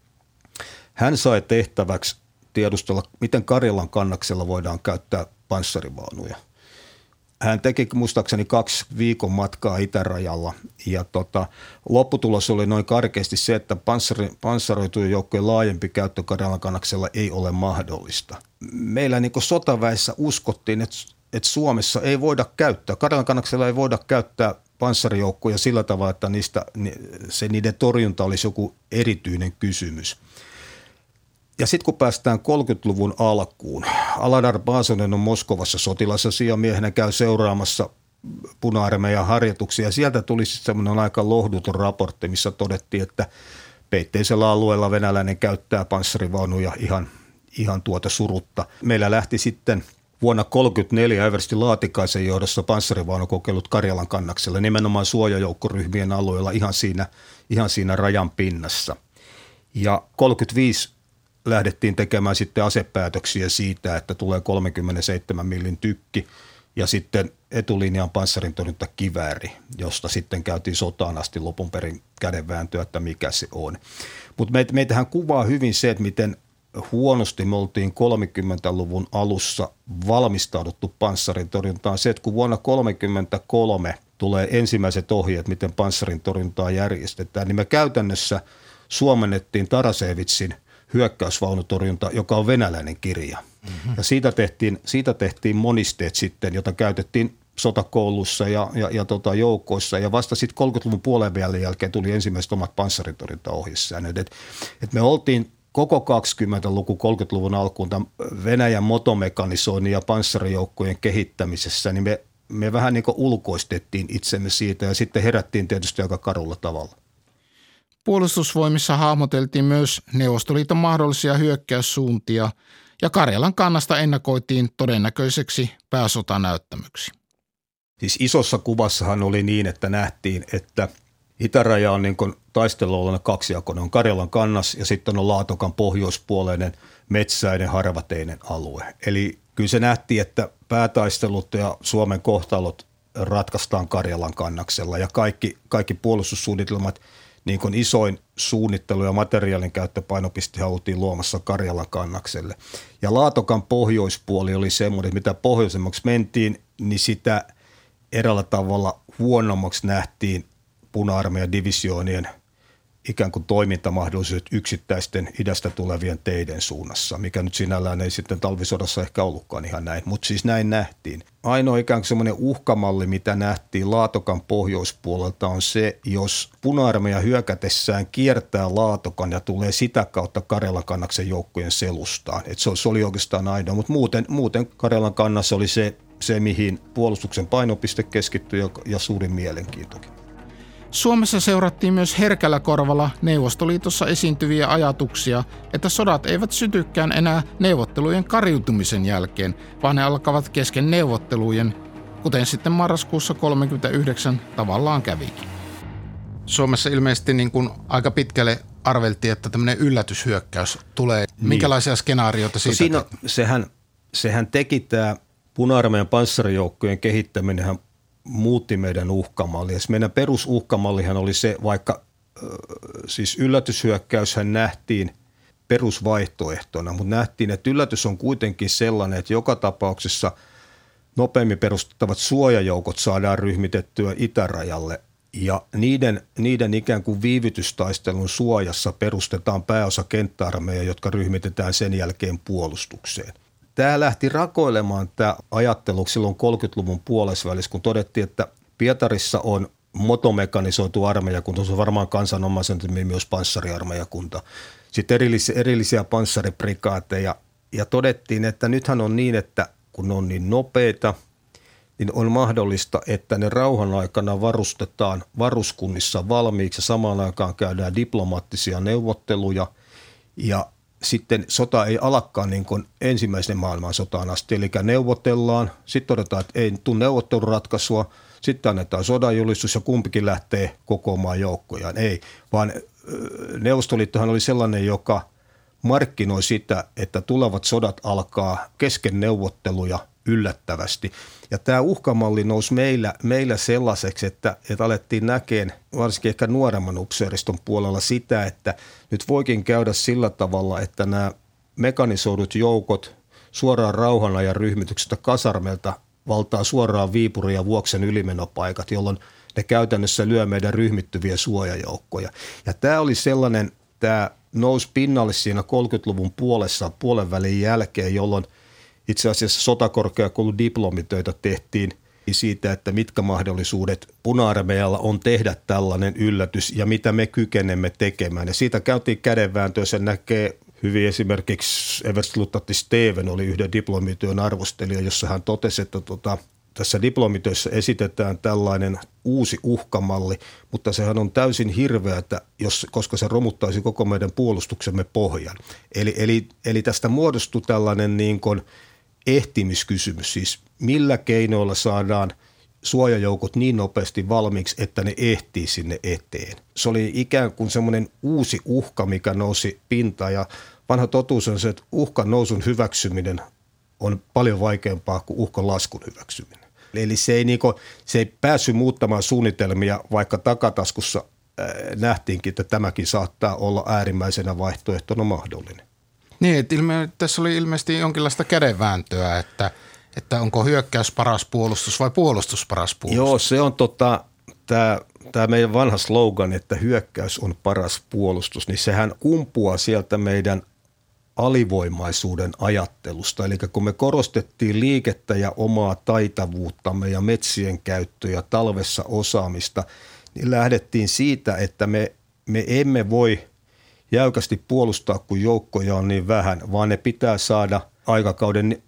hän sai tehtäväksi tiedustella, miten Karjalan kannaksella voidaan käyttää panssarivaunuja. Hän teki muistaakseni kaksi viikon matkaa itärajalla ja tota, lopputulos oli noin karkeasti se, että panssari, panssaroitujen joukkojen laajempi käyttö Karjalan kannaksella ei ole mahdollista. Meillä niin kuin sotaväessä uskottiin, että, että Suomessa ei voida käyttää, Karjalan kannaksella ei voida käyttää panssarijoukkoja sillä tavalla, että niistä, se, niiden torjunta olisi joku erityinen kysymys. Ja sitten kun päästään kolmekymmentäluvun alkuun, Aladar Baasonen on Moskovassa sotilasasiamiehenä, käy seuraamassa Puna-armeijan harjoituksia. Ja sieltä tuli sitten semmoinen aika lohduton raportti, missä todettiin, että peitteisellä alueella venäläinen käyttää panssarivaunuja ihan, ihan tuota surutta. Meillä lähti sitten vuonna tuhatyhdeksänsataakolmekymmentäneljä Eversti Laatikaisen johdossa panssarivaunukokeilut Karjalan kannaksella, nimenomaan suojajoukkoryhmien alueella ihan siinä, ihan siinä rajan pinnassa. Ja kolmekymmentäviisi lähdettiin tekemään sitten asepäätöksiä siitä, että tulee kolmekymmentäseitsemän millin tykki ja sitten etulinjan panssarintorjuntakivääri, josta sitten käytiin sotaan asti lopun perin kädenvääntöä, että mikä se on. Mutta meitä, meitähän kuvaa hyvin se, että miten huonosti me oltiin kolmekymmentäluvun alussa valmistauduttu panssarintorjuntaan. Se, että kun vuonna tuhatyhdeksänsataakolmekymmentäkolme tulee ensimmäiset ohjeet, miten panssarintorjuntaa järjestetään, niin me käytännössä suomennettiin Tarasevitsin hyökkäysvaunutorjunta, joka on venäläinen kirja. Mm-hmm. Ja siitä tehtiin, siitä tehtiin monisteet sitten, jota käytettiin sotakoulussa ja, ja, ja tota joukoissa. Ja vasta sitten kolmekymmentäluvun puolen välin jälkeen tuli ensimmäiset omat panssarintorjuntaohjesäännöt. Et, et me oltiin koko kaksikymmentäluku kolmekymmentäluvun alkuun tämän Venäjän motomekanisoinnin ja panssarijoukkojen kehittämisessä, niin me, me vähän niin kuin ulkoistettiin itsemme siitä ja sitten herättiin tietysti aika karulla tavalla. Puolustusvoimissa hahmoteltiin myös Neuvostoliiton mahdollisia hyökkäyssuuntia ja Karjalan kannasta ennakoitiin todennäköiseksi pääsotanäyttämöksi. Siis isossa kuvassahan oli niin, että nähtiin, että itäraja on niin kuin taistelualueena kaksijakoinen. On Karjalan kannas ja sitten on Laatokan pohjoispuoleinen metsäinen harvateinen alue. Eli kyllä se nähtiin, että päätaistelut ja Suomen kohtalot ratkaistaan Karjalan kannaksella ja kaikki, kaikki puolustussuunnitelmat, niin kuin isoin suunnittelu- ja materiaalin käyttöpainopiste oltiin luomassa Karjalan kannakselle. Ja Laatokan pohjoispuoli oli semmoinen, että mitä pohjoisemmaksi mentiin, niin sitä eräällä tavalla huonommaksi nähtiin Puna-armeijan divisioonien ikään kuin toimintamahdollisuudet yksittäisten idästä tulevien teiden suunnassa, mikä nyt sinällään ei sitten talvisodassa ehkä ollutkaan ihan näin, mutta siis näin nähtiin. Ainoa ikään kuin semmoinen uhkamalli, mitä nähtiin Laatokan pohjoispuolelta on se, jos Puna-armeija hyökätessään kiertää Laatokan ja tulee sitä kautta Karjalan kannaksen joukkojen selustaan. Et se, se oli oikeastaan ainoa, mutta muuten, muuten Karjalan kannassa oli se, se, mihin puolustuksen painopiste keskittyi ja, ja suurin mielenkiintokin. Suomessa seurattiin myös herkällä korvalla Neuvostoliitossa esiintyviä ajatuksia, että sodat eivät sytykään enää neuvottelujen kariutumisen jälkeen, vaan ne alkavat kesken neuvottelujen, kuten sitten marraskuussa tuhatyhdeksänsataakolmekymmentäyhdeksän tavallaan kävikin. Suomessa ilmeisesti niin kuin aika pitkälle arveltiin, että tämmöinen yllätyshyökkäys tulee. Niin. Minkälaisia skenaarioita siitä? No siinä, sehän, sehän teki tämä Puna-armeijan panssarijoukkojen kehittäminenhän muutti meidän uhkamallia. Meidän perusuhkamallihan oli se, vaikka äh, siis yllätyshyökkäyshän nähtiin perusvaihtoehtona, mutta nähtiin, että yllätys on kuitenkin sellainen, että joka tapauksessa nopeammin perustettavat suojajoukot saadaan ryhmitettyä itärajalle ja niiden, niiden ikään kuin viivytystaistelun suojassa perustetaan pääosa kenttäarmeija, jotka ryhmitetään sen jälkeen puolustukseen. Tämä lähti rakoilemaan tämä ajattelu silloin kolmekymmentäluvun puolesvälissä, kun todettiin, että Pietarissa on motomekanisoitu armeijakunta, se on varmaan kansanomaisemmin myös panssariarmeijakunta. Sitten erillisiä, erillisiä panssariprikaateja ja todettiin, että nythän on niin, että kun ne on niin nopeita, niin on mahdollista, että ne rauhan aikana varustetaan varuskunnissa valmiiksi ja samaan aikaan käydään diplomaattisia neuvotteluja ja sitten sota ei alakaan niin kuin ensimmäisen maailmansotaan asti, eli neuvotellaan, sitten todetaan, että ei tule neuvotteluratkaisua, sitten annetaan sodanjulistus ja kumpikin lähtee kokoamaan joukkojaan. Ei, vaan Neuvostoliittohan oli sellainen, joka markkinoi sitä, että tulevat sodat alkaa kesken neuvotteluja yllättävästi. Ja tämä uhkamalli nousi meillä, meillä sellaiseksi, että, että alettiin näkeen varsinkin ehkä nuoremman upseeriston puolella sitä, että nyt voikin käydä sillä tavalla, että nämä mekanisoidut joukot suoraan rauhanajan ryhmityksestä kasarmelta valtaa suoraan Viipurin ja Vuoksen ylimenopaikat, jolloin ne käytännössä lyö meidän ryhmittyviä suojajoukkoja. Ja tämä oli sellainen, tämä nousi pinnalle siinä kolmekymmentäluvun puolessa puolen välin jälkeen, jolloin itse asiassa sotakorkeakoulun diplomitöitä tehtiin siitä, että mitkä mahdollisuudet Puna-armeijalla on tehdä tällainen yllätys ja mitä me kykenemme tekemään. Ja siitä käytiin kädenvääntöä, sen näkee hyvin esimerkiksi everstluutnantti Steven oli yhden diplomityön arvostelija, jossa hän totesi, että tota, tässä diplomitöissä esitetään tällainen uusi uhkamalli, mutta sehän on täysin hirveätä, jos, koska se romuttaisi koko meidän puolustuksemme pohjan. Eli, eli, eli tästä muodostui tällainen niin kuin ehtimiskysymys, siis millä keinoilla saadaan suojajoukot niin nopeasti valmiiksi, että ne ehtii sinne eteen. Se oli ikään kuin semmoinen uusi uhka, mikä nousi pintaan ja vanha totuus on se, että uhkan nousun hyväksyminen on paljon vaikeampaa kuin uhkan laskun hyväksyminen. Eli se ei, niinku, se ei päässyt muuttamaan suunnitelmia, vaikka takataskussa äh, nähtiinkin, että tämäkin saattaa olla äärimmäisenä vaihtoehtona mahdollinen. Niin, että ilme, tässä oli ilmeisesti jonkinlaista kädenvääntöä, että, että onko hyökkäys paras puolustus vai puolustus paras puolustus? Joo, se on tota, tämä tämä meidän vanha slogan, että hyökkäys on paras puolustus, niin sehän kumpuaa sieltä meidän alivoimaisuuden ajattelusta. Eli kun me korostettiin liikettä ja omaa taitavuuttamme ja metsien käyttöä ja talvessa osaamista, niin lähdettiin siitä, että me, me emme voi jäykästi puolustaa, kun joukkoja on niin vähän, vaan ne pitää saada aikakauden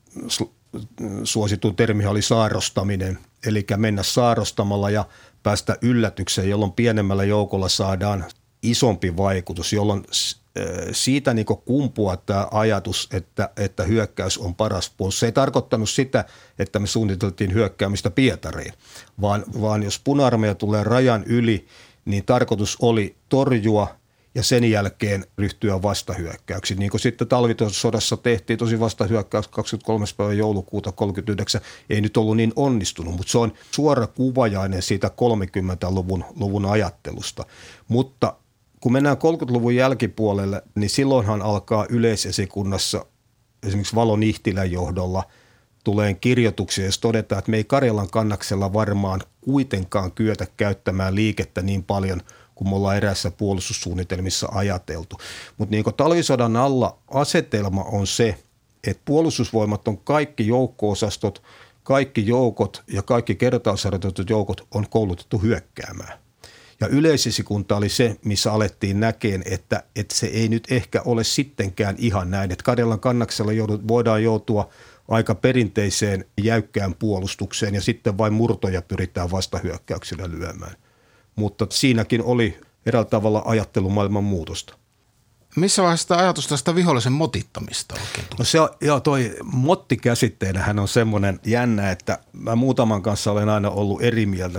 suositun termi oli saarostaminen, eli mennä saarostamalla ja päästä yllätykseen, jolloin pienemmällä joukolla saadaan isompi vaikutus, jolloin siitä niin kuin kumpuaa tämä ajatus, että, että hyökkäys on paras puolustus. Se ei tarkoittanut sitä, että me suunniteltiin hyökkäämistä Pietariin, vaan, vaan jos Puna-armeija tulee rajan yli, niin tarkoitus oli torjua ja sen jälkeen ryhtyä vastahyökkäyksiin. Niin kuin sitten talvisodassa tehtiin tosi vastahyökkäys kaksikymmentäkolmas päivä joulukuuta kolmekymmentäyhdeksän, ei nyt ollut niin onnistunut, mutta se on suora kuvajainen siitä kolmekymmentäluvun luvun ajattelusta. Mutta kun mennään kolmekymmentäluvun jälkipuolelle, niin silloinhan alkaa yleisesikunnassa esimerkiksi Valo Nihtilän johdolla tulee kirjoituksia, jos todetaan, että me ei Karjalan kannaksella varmaan kuitenkaan kyetä käyttämään liikettä niin paljon kun me ollaan eräissä puolustussuunnitelmissa ajateltu. Mutta niin kuin talvisodan alla asetelma on se, että puolustusvoimat on kaikki joukko-osastot, kaikki joukot ja kaikki kertausharjoitetut joukot on koulutettu hyökkäämään. Ja yleisesikunta oli se, missä alettiin näkeen, että, että se ei nyt ehkä ole sittenkään ihan näin. Että Karjalan kannaksella joudut, voidaan joutua aika perinteiseen jäykkään puolustukseen ja sitten vain murtoja pyritään vastahyökkäyksillä lyömään. Mutta siinäkin oli eräällä tavalla ajattelumaailman muutosta. Missä vaiheessa sitä ajatus tästä vihollisen motittamista oikein tuli? No se on, joo, toi motti-käsitteenähän on semmoinen jännä, että mä muutaman kanssa olen aina ollut eri mieltä, kun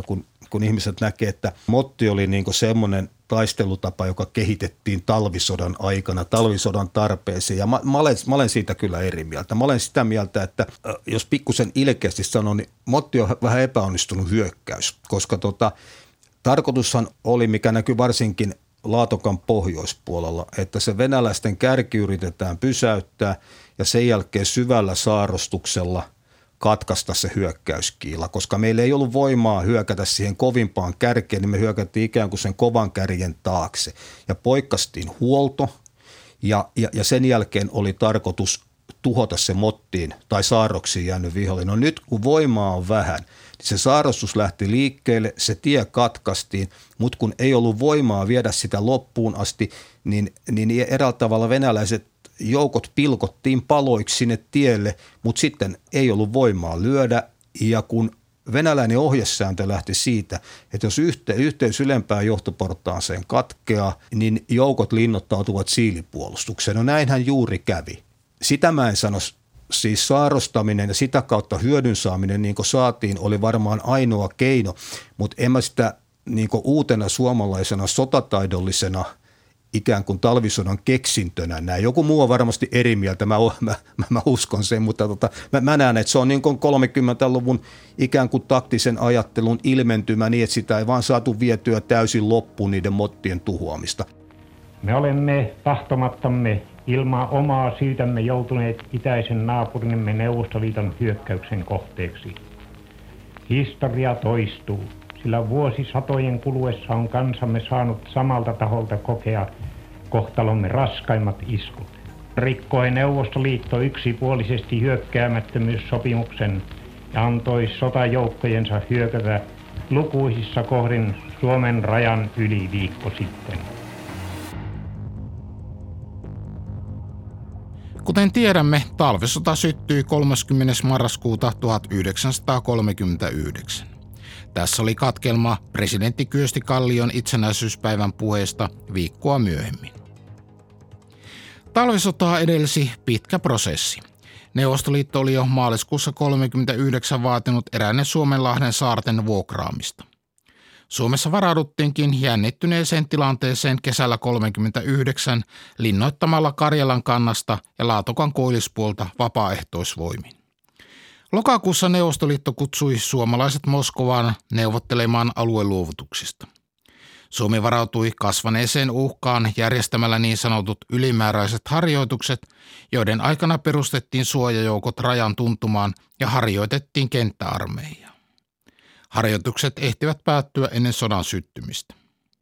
kun ihmiset näkee, että motti oli niin kuin semmoinen taistelutapa, joka kehitettiin talvisodan aikana, talvisodan tarpeeseen. Ja mä, mä, olen, mä olen siitä kyllä eri mieltä. Mä olen sitä mieltä, että jos pikkusen ilkeästi sanon, niin motti on vähän epäonnistunut hyökkäys, koska tota, tarkoitushan oli, mikä näkyy varsinkin Laatokan pohjoispuolella, että se venäläisten kärki yritetään pysäyttää ja sen jälkeen syvällä saarrostuksella katkaista se hyökkäyskiila, koska meillä ei ollut voimaa hyökätä siihen kovimpaan kärkeen, niin me hyökättiin ikään kuin sen kovan kärjen taakse ja poikkastiin huolto ja, ja, ja sen jälkeen oli tarkoitus tuhota se mottiin tai saarroksiin jäänyt vihollinen. No nyt kun voimaa on vähän, niin se saarrostus lähti liikkeelle, se tie katkaistiin, mutta kun ei ollut voimaa viedä sitä loppuun asti, niin, niin eräällä tavalla venäläiset joukot pilkottiin paloiksi sinne tielle, mutta sitten ei ollut voimaa lyödä ja kun venäläinen ohjesääntö lähti siitä, että jos yhte, yhteys ylempään johtoportaaseen katkeaa, niin joukot linnoittautuvat siilipuolustukseen. No näinhän juuri kävi. Sitä mä en sano, siis saarostaminen ja sitä kautta hyödyn saaminen, niin kuin saatiin, oli varmaan ainoa keino, mutta en mä sitä niin kuin uutena suomalaisena sotataidollisena ikään kuin talvisodan keksintönä näin. Joku muu on varmasti eri mieltä, mä, mä, mä, mä uskon sen, mutta tota, mä, mä näen, että se on niin kuin kolmekymmentäluvun ikään kuin taktisen ajattelun ilmentymä niin, että sitä ei vaan saatu vietyä täysin loppuun niiden mottien tuhoamista. Me olemme tahtomattamme ilman omaa syytämme joutuneet itäisen naapurimme Neuvostoliiton hyökkäyksen kohteeksi. Historia toistuu, sillä vuosisatojen kuluessa on kansamme saanut samalta taholta kokea kohtalomme raskaimmat iskut. Rikkoi Neuvostoliitto yksipuolisesti hyökkäämättömyyssopimuksen ja antoi sotajoukkojensa hyökätä lukuisissa kohdin Suomen rajan yli viikko sitten. Kuten tiedämme, talvisota syttyi kolmaskymmenes marraskuuta tuhatyhdeksänsataakolmekymmentäyhdeksän. Tässä oli katkelma presidentti Kyösti Kallion itsenäisyyspäivän puheesta viikkoa myöhemmin. Talvisotaa edelsi pitkä prosessi. Neuvostoliitto oli jo maaliskuussa tuhatyhdeksänsataakolmekymmentäyhdeksän vaatinut eräiden Suomenlahden saarten vuokraamista. Suomessa varauduttiinkin jännittyneeseen tilanteeseen kesällä tuhatyhdeksänsataakolmekymmentäyhdeksän linnoittamalla Karjalan kannasta ja Laatokan koillispuolta vapaaehtoisvoimin. Lokakuussa Neuvostoliitto kutsui suomalaiset Moskovaan neuvottelemaan alueluovutuksista. Suomi varautui kasvaneeseen uhkaan järjestämällä niin sanotut ylimääräiset harjoitukset, joiden aikana perustettiin suojajoukot rajan tuntumaan ja harjoitettiin kenttäarmeijaa. Harjoitukset ehtivät päättyä ennen sodan syttymistä.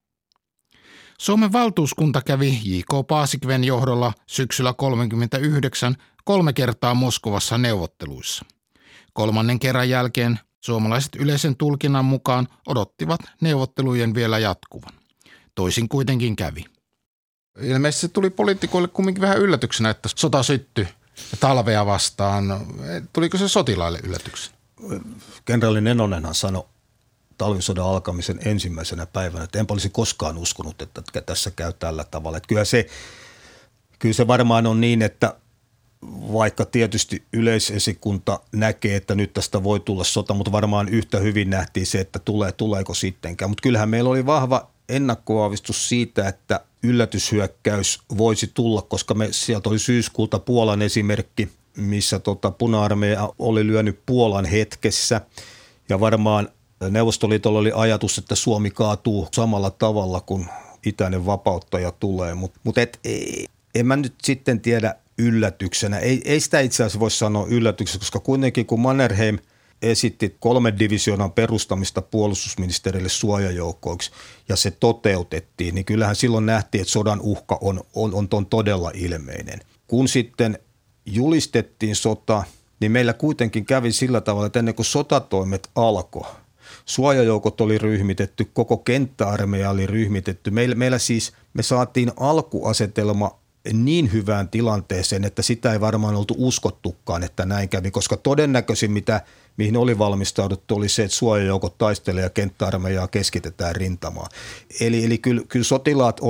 Suomen valtuuskunta kävi J K Paasikiven johdolla syksyllä tuhatyhdeksänsataakolmekymmentäyhdeksän kolme kertaa Moskovassa neuvotteluissa. Kolmannen kerran jälkeen suomalaiset yleisen tulkinnan mukaan odottivat neuvottelujen vielä jatkuvan. Toisin kuitenkin kävi. Ilmeisesti se tuli poliitikoille kumminkin vähän yllätyksenä, että sota syttyi talvea vastaan. Tuliko se sotilaille yllätyksenä? Kenraali Nenonenhan sanoi talvisodan alkamisen ensimmäisenä päivänä, että enpä olisi koskaan uskonut, että tässä käy tällä tavalla. Että kyllä, se, kyllä se varmaan on niin, että vaikka tietysti yleisesikunta näkee, että nyt tästä voi tulla sota, mutta varmaan yhtä hyvin nähtiin se, että tulee, tuleeko sittenkään. Mutta kyllähän meillä oli vahva ennakkoaavistus siitä, että yllätyshyökkäys voisi tulla, koska me, sieltä oli syyskuulta Puolan esimerkki, missä tota Puna-armeija oli lyönyt Puolan hetkessä ja varmaan Neuvostoliitolla oli ajatus, että Suomi kaatuu samalla tavalla kuin itäinen vapauttaja tulee, mutta mut en mä nyt sitten tiedä yllätyksenä. Ei, ei sitä itse asiassa voi sanoa yllätyksenä, koska kuitenkin kun Mannerheim esitti kolmen divisioonan perustamista puolustusministerille suojajoukoiksi ja se toteutettiin, niin kyllähän silloin nähtiin, että sodan uhka on, on, on, on todella ilmeinen. Kun sitten julistettiin sota, niin meillä kuitenkin kävi sillä tavalla, että ennen kuin sotatoimet alkoi, suojajoukot oli ryhmitetty, koko kenttäarmeija oli ryhmitetty. Meillä, meillä siis me saatiin alkuasetelma niin hyvään tilanteeseen, että sitä ei varmaan oltu uskottukaan, että näin kävi, koska todennäköisin, mitä, mihin oli valmistauduttu, oli se, että suojajoukot taistelee ja kenttäarmeijaa keskitetään rintamaan. Eli, eli kyllä, kyllä sotilaat oli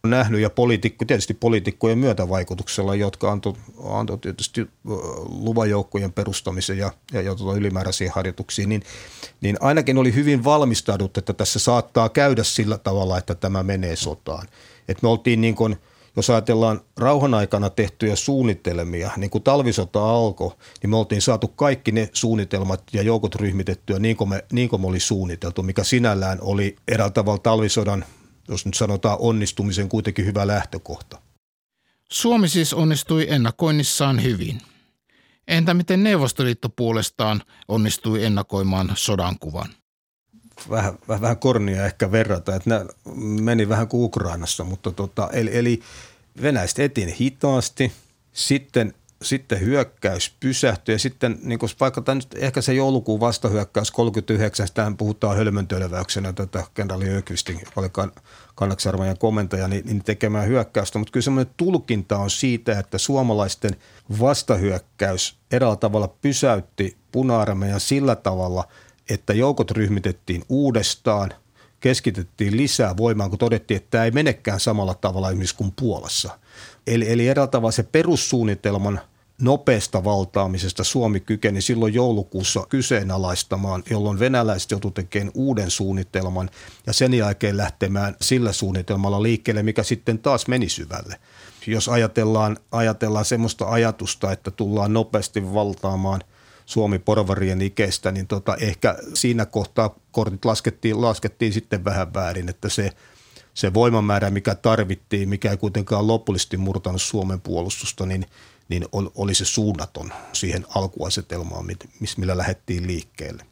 nähnyt ja poliitikko, tietysti poliitikkojen myötävaikutuksella, jotka antoi anto tietysti luvajoukkojen perustamisen ja, ja, ja tuota ylimääräisiä harjoituksia, niin, niin ainakin oli hyvin valmistaudut, että tässä saattaa käydä sillä tavalla, että tämä menee sotaan. Et me oltiin niin kuin, jos ajatellaan rauhan aikana tehtyjä suunnitelmia, niin kun talvisota alkoi, niin me oltiin saatu kaikki ne suunnitelmat ja joukot ryhmitettyä niin kuin me, niin kuin me oli suunniteltu, mikä sinällään oli eräällä tavalla talvisodan, jos nyt sanotaan onnistumisen, kuitenkin hyvä lähtökohta. Suomi siis onnistui ennakoinnissaan hyvin. Entä miten Neuvostoliitto puolestaan onnistui ennakoimaan sodan kuvan? Vähän, vähän, vähän kornia ehkä verrata, että nämä meni vähän kuin Ukrainassa, mutta tota, eli, eli venäiset etin hitaasti, sitten, sitten hyökkäys pysähtyi ja sitten niin kuin vaikka tämä nyt ehkä se joulukuun vastahyökkäys kolmekymmentäyhdeksän, tähän puhutaan hölmöntölväyksenä tätä kenraali Öqvistin, joka oli kannaksarmeijan komentaja, niin, niin tekemään hyökkäystä, mutta kyllä semmoinen tulkinta on siitä, että suomalaisten vastahyökkäys eräällä tavalla pysäytti Puna-armeijan sillä tavalla, että joukot ryhmitettiin uudestaan, keskitettiin lisää voimaa, kun todettiin, että tämä ei menekään samalla tavalla esimerkiksi kuin Puolassa. Eli, eli eräällä tavalla se perussuunnitelman nopeasta valtaamisesta Suomi kykeni silloin joulukuussa kyseenalaistamaan, jolloin venäläiset joutuivat tekemään uuden suunnitelman ja sen jälkeen lähtemään sillä suunnitelmalla liikkeelle, mikä sitten taas meni syvälle. Jos ajatellaan, ajatellaan semmoista ajatusta, että tullaan nopeasti valtaamaan Suomi porvarien ikeistä, niin tota, ehkä siinä kohtaa kortit laskettiin, laskettiin sitten vähän väärin, että se, se voimamäärä, mikä tarvittiin, mikä ei kuitenkaan lopullisesti murtanut Suomen puolustusta, niin, niin oli se suunnaton siihen alkuasetelmaan, millä lähdettiin liikkeelle.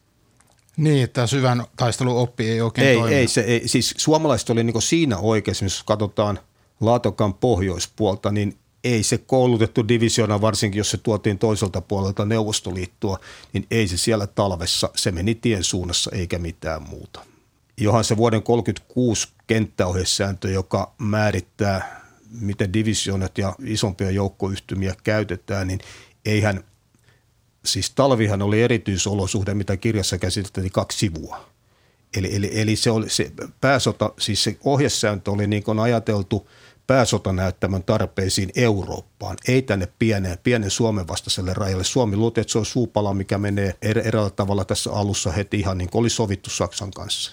Niin, että syvän taistelun oppi ei oikein ei, toiminut. Ei, se, ei, siis suomalaiset oli niin siinä oikeassa, jos katsotaan Laatokan pohjoispuolta, niin ei se koulutettu divisioona, varsinkin jos se tuotiin toiselta puolelta Neuvostoliittoa, niin ei se siellä talvessa, se meni tien suunnassa eikä mitään muuta. Johan se vuoden tuhatyhdeksänsataakolmekymmentäkuusi kenttäohjesääntö, joka määrittää, miten divisioonat ja isompia joukkoyhtymiä käytetään, niin eihän, siis talvihan oli erityisolosuhde, mitä kirjassa käsiteltiin kaksi sivua. Eli, eli, eli se, oli, se pääsota, siis se ohjesääntö oli niin kuin ajateltu pääsotanäyttämön tarpeisiin Eurooppaan, ei tänne pieneen, pienen Suomen vastaiselle rajalle. Suomi luultiin, että se on suupala, mikä menee er, eräällä tavalla tässä alussa heti ihan niin kuin oli sovittu Saksan kanssa.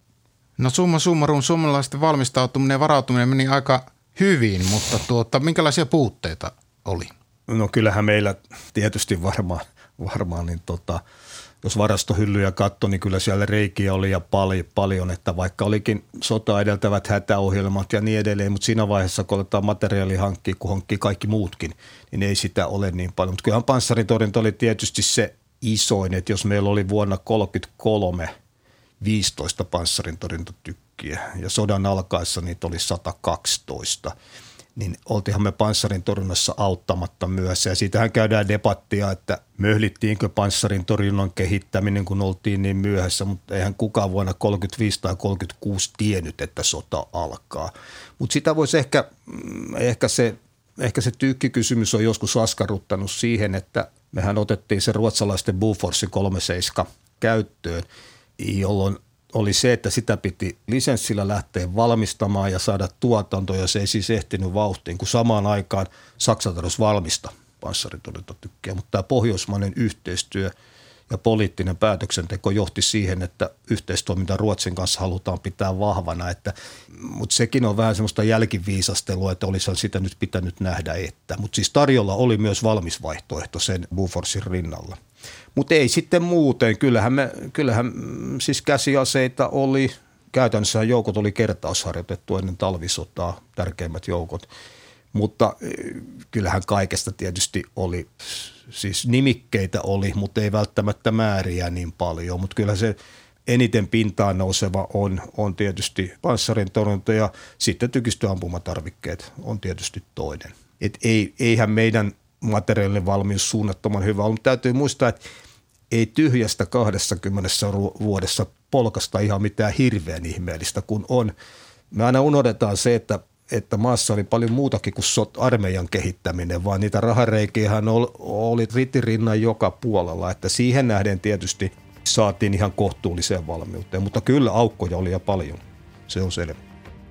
No summa summarum, suomalaisten valmistautuminen ja varautuminen meni aika hyvin, mutta tuota, minkälaisia puutteita oli? No kyllähän meillä tietysti varmaan, varmaan niin tota, jos varastohyllyjä katsoi, niin kyllä siellä reikiä oli ja paljon, paljon, että vaikka olikin sota edeltävät hätäohjelmat ja niin edelleen, mutta siinä vaiheessa, kun aletaan materiaali hankkia, kun hankkii kaikki muutkin, niin ei sitä ole niin paljon. Mutta kyllähän panssaritorjunta oli tietysti se isoin, että jos meillä oli vuonna tuhatyhdeksänsataakolmekymmentäkolme viisitoista panssarintorjuntatykkiä ja sodan alkaessa niitä oli sata kaksitoista, niin oltiinhan me panssarintorjunnassa auttamatta myös. Ja siitähän käydään debattia, että möhlittiinkö panssarintorjunnan kehittäminen, kun oltiin niin myöhässä, mutta eihän kukaan vuonna tuhatyhdeksänsataakolmekymmentäviisi tai tuhatyhdeksänsataakolmekymmentäkuusi tiennyt, että sota alkaa. Mutta sitä voisi ehkä, ehkä se, ehkä se tyykkikysymys on joskus askarruttanut siihen, että mehän otettiin se ruotsalaisten Bofors kolmekymmentäseitsemän käyttöön, jolloin oli se, että sitä piti lisenssillä lähteä valmistamaan ja saada tuotanto, ja se ei siis ehtinyt vauhtiin, kun samaan aikaan Saksa tarvitsi valmista panssaritorjuntatykkiä. Mutta tämä pohjoismainen yhteistyö ja poliittinen päätöksenteko johti siihen, että yhteistoiminta Ruotsin kanssa halutaan pitää vahvana. Että, mutta sekin on vähän semmoista jälkiviisastelua, että olisi sitä nyt pitänyt nähdä, että. Mutta siis tarjolla oli myös valmis vaihtoehto sen Boforsin rinnalla. Mutta ei sitten muuten. Kyllähän, me, kyllähän siis käsiaseita oli, käytännössä joukot oli kertausharjoitettu ennen talvisotaa, tärkeimmät joukot. Mutta kyllähän kaikesta tietysti oli, siis nimikkeitä oli, mutta ei välttämättä määriä niin paljon. Mutta kyllä se eniten pintaan nouseva on, on tietysti panssarintorjunta ja sitten tykistöampumatarvikkeet on tietysti toinen. Et ei, eihän meidän materiaalinen valmius suunnattoman hyvä ollut. Mutta täytyy muistaa, että ei tyhjästä kahdessakymmenessä vuodessa polkasta ihan mitään hirveän ihmeellistä kuin on. Me aina unohdetaan se, että, että maassa oli paljon muutakin kuin sot, armeijan kehittäminen, vaan niitä rahareikiähän oli, oli ritirinnan joka puolella, että siihen nähden tietysti saatiin ihan kohtuulliseen valmiuteen, mutta kyllä aukkoja oli ja paljon, se on selvä.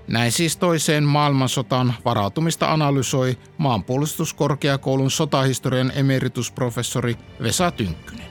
Näin siis toiseen maailmansotaan varautumista analysoi Maanpuolustuskorkeakoulun sotahistorian emeritusprofessori Vesa Tynkkynen.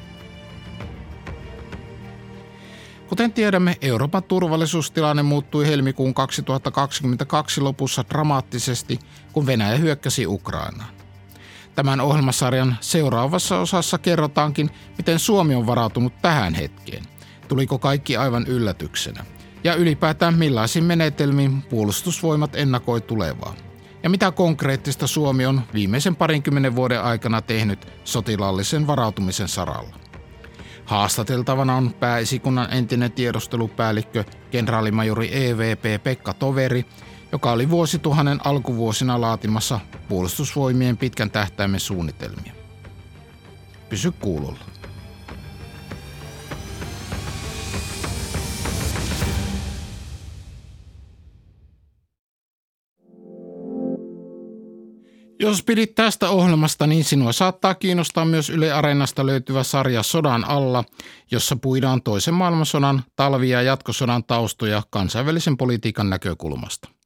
Kuten tiedämme, Euroopan turvallisuustilanne muuttui helmikuun kaksituhattakaksikymmentäkaksi lopussa dramaattisesti, kun Venäjä hyökkäsi Ukrainaan. Tämän ohjelmasarjan seuraavassa osassa kerrotaankin, miten Suomi on varautunut tähän hetkeen. Tuliko kaikki aivan yllätyksenä? Ja ylipäätään millaisin menetelmin puolustusvoimat ennakoi tulevaa? Ja mitä konkreettista Suomi on viimeisen parinkymmenen vuoden aikana tehnyt sotilaallisen varautumisen saralla? Haastateltavana on pääesikunnan entinen tiedustelupäällikkö, kenraalimajori E V P Pekka Toveri, joka oli vuosituhannen alkuvuosina laatimassa puolustusvoimien pitkän tähtäimen suunnitelmia. Pysy kuulolla. Jos pidit tästä ohjelmasta, niin sinua saattaa kiinnostaa myös Yle Areenasta löytyvä sarja Sodan alla, jossa puidaan toisen maailmansodan, talvi- ja jatkosodan taustoja kansainvälisen politiikan näkökulmasta.